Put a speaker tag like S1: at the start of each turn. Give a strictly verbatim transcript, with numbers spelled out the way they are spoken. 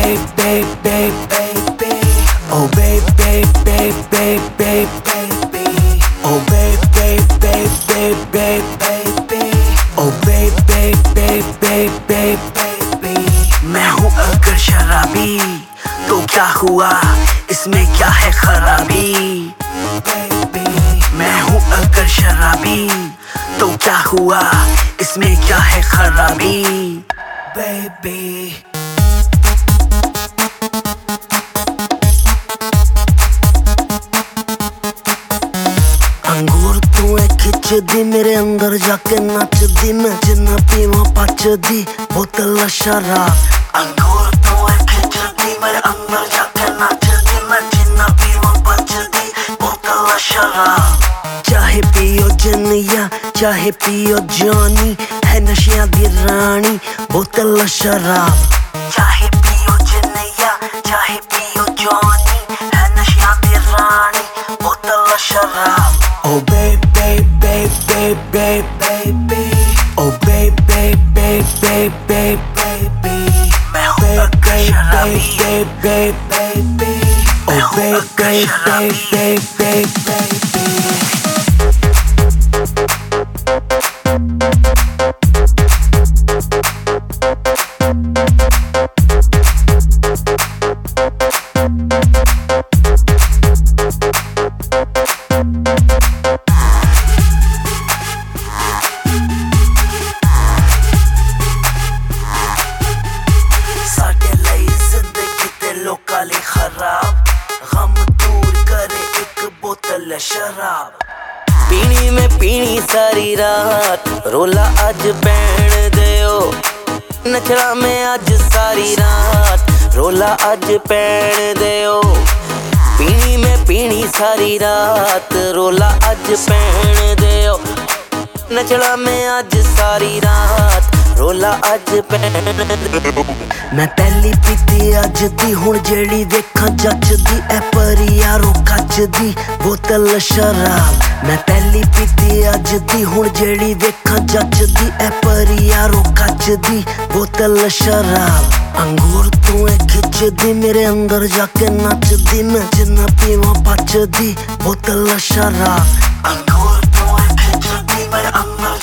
S1: babe, babe, babe, baby. Oh babe, babe, babe, babe, babe, baby. Oh babe, babe, babe, babe, babe, baby. Oh babe, babe, babe, babe, babe, baby. मैं हूँ अगर शराबी तो क्या हुआ, इसमें क्या है खराबी baby. मैं हूँ अगर शराबी तो क्या हुआ, इसमें क्या है खराबी baby. अंगूर तू है खिचदी, मेरे अंदर जाके नचदी, मैं जिन्ना पीवा पचदी बोतल शराब। अंगूर तू है खिचदी, मेरे अंदर जाके नचदी, मैं जिन्ना पीवा पचदी बोतल शराब। चाहे पियो जनिया चाहे पियो जानी, है नशियां दी रानी बोतल शराब। चाहे पियो जनिया चाहे पियो जानी, है नशियां दी रानी बोतल शराब। Oh babe, babe, babe, babe, babe, baby. Oh babe, babe, babe, babe, babe, baby. Babe, babe, babe, babe, babe, baby. Oh babe, babe, babe, babe, babe, baby. खराब गम दूर करे एक बोतल शराब। पीनी में पीनी सारी रात, रोला अज पैण दियो, नचना में अज सारी रात, रोला अज पैण दियो। पीनी में पीनी सारी रात, रोला अज पैण दियो, नचना में अज सारी रात, रोला अज पैण दियो। मैं पहली पीती अज दी, हुण जेड़ी देखा जचदी, ऐ परी यारो कच दी बोतल शराब। मैं पहली पीती अज दी, हुण जेड़ी देखा जचदी, ऐ परी यारो कच दी बोतल शराब। अंगूर तू है खिचदी, मेरे अंदर जाके नचदी, मैं जिन्ना पीवा पचदी बोतल शराब। अंगूर तू है खिचदी, मेरे अंदर